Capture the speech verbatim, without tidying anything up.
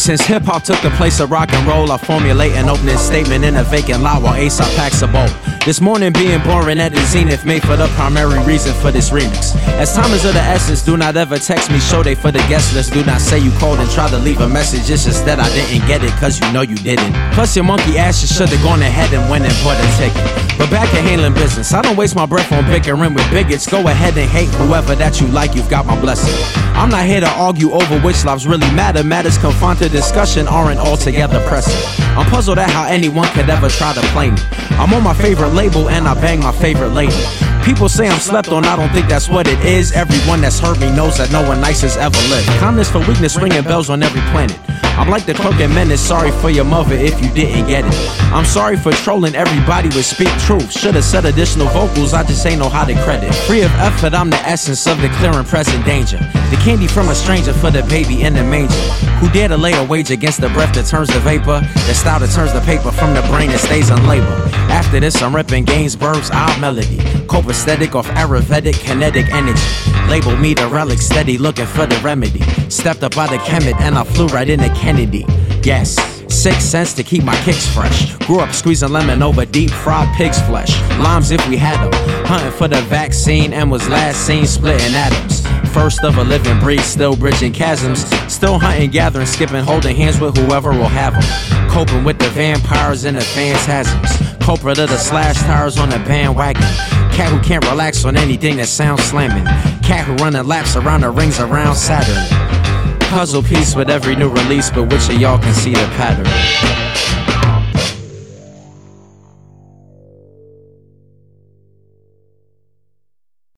Since hip-hop took the place of rock and roll, I formulate an opening statement in a vacant lot while A$AP packs a bowl. This morning being born at the zenith made for the primary reason for this remix. As time is of the essence, do not ever text me, show day for the guest list. Do not say you called and tried to leave a message, it's just that I didn't get it, cause you know you didn't. Plus your monkey ass, you should've gone ahead and went and bought a ticket. But back at handling business, I don't waste my breath on bickering with bigots. Go ahead and hate whoever that you like, you've got my blessing. I'm not here to argue over which lives really matter. Matters confined to discussion aren't altogether pressing. I'm puzzled at how anyone could ever try to play me. I'm on my favorite label and I bang my favorite lady. People say I'm slept on, I don't think that's what it is. Everyone that's heard me knows that no one nice has ever lived. Kindness for weakness, ringing bells on every planet. I'm like the clerk in Menace, sorry for your mother if you didn't get it. I'm sorry for trolling everybody with speak truth. Should've said additional vocals, I just ain't know how to credit. Free of effort, I'm the essence of the clear and present danger. The candy from a stranger for the baby in the manger. Who dare to lay a wage against the breath that turns to vapor? The style that turns the paper from the brain that stays unlabeled. After this, I'm ripping Gainsbourg's Odd Melody. Copacetic off Ayurvedic kinetic energy. Label me the relic, steady looking for the remedy. Stepped up out of Kemet and I flew right into Kennedy. Yes, six cents to keep my kicks fresh. Grew up squeezing lemon over deep fried pig's flesh. Limes if we had them. Hunting for the vaccine and was last seen splitting atoms. First of a living breed, still bridging chasms. Still hunting, gathering, skipping, holding hands with whoever will have them. Coping with the vampires and the phantasms. Culprit of the slash tires on the bandwagon. Cat who can't relax on anything that sounds slamming. Cat who running laps around the rings around Saturn. Puzzle piece with every new release, but which of y'all can see the pattern?